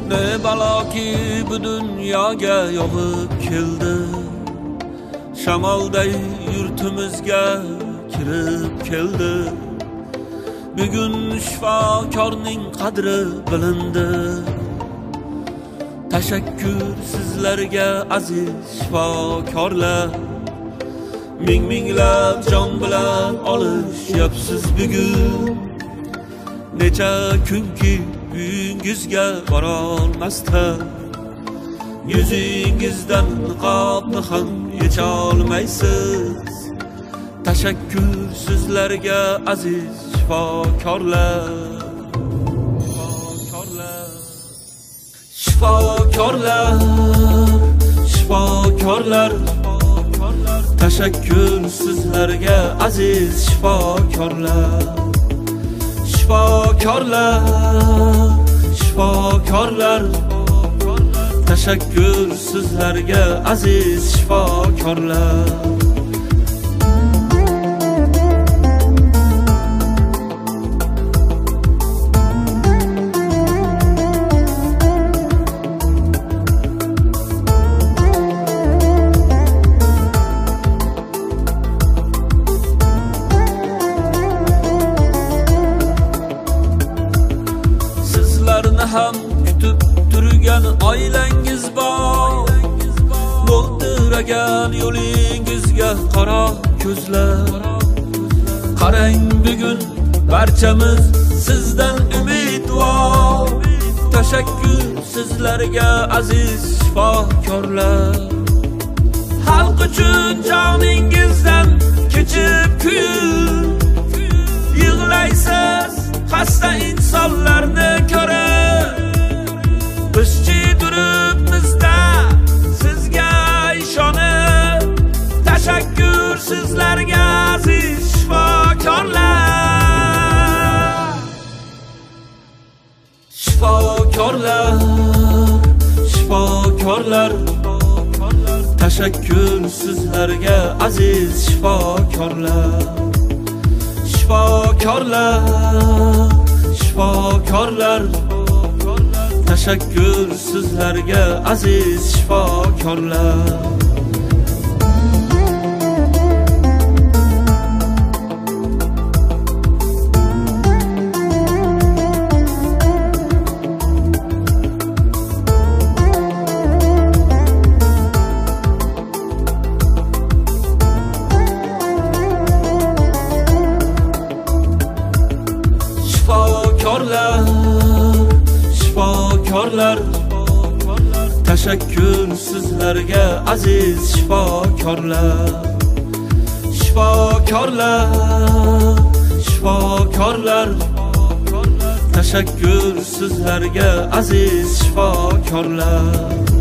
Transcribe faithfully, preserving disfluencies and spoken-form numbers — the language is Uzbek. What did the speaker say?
Ne baloki bu dunyoga yog'ib keldi, shamolday yurtimizga kirib keldi. Bugun shifokorning qadri bilindi. Tashakkur sizlarga aziz shifokorlar. Ming minglab jon bilan olishyapsiz bugun. Necha kunki uyingizga borolmasdan, yuzingizdan niqobni ham yecholmaysiz. Tashakkur sizlarga aziz shifokorlar. Shifokorlar, shifokorlar, tashakkur sizlarga aziz shifokorlar. Shifokorlar, shifokorlar, tashakkur sizlarga aziz shifokorlar. Ham kutib turgan oilangiz bor, mo'ldiragan yo'lingizga qaro ko'zlar. Qarang, bugun barchamiz sizdan umidvor. Tashakkur sizlarga aziz shifokorlar. Xalq uchun joningizdan kechib kuyib yig'laysiz xasta insonlarni ko'rib. Bizchi turibmizda sizga ishonib. Tashakkur sizlarga aziz shifokorlar. Shifokorlar, shifokorlar, tashakkur sizlarga aziz shifokorlar. Shifokorlar, shifokorlar, tashakkur sizlarga aziz shifokorlar. Shifokorlar, tashakkur sizlarga aziz shifokorlar. Shifokorlar, shifokorlar, tashakkur sizlarga aziz shifokorlar.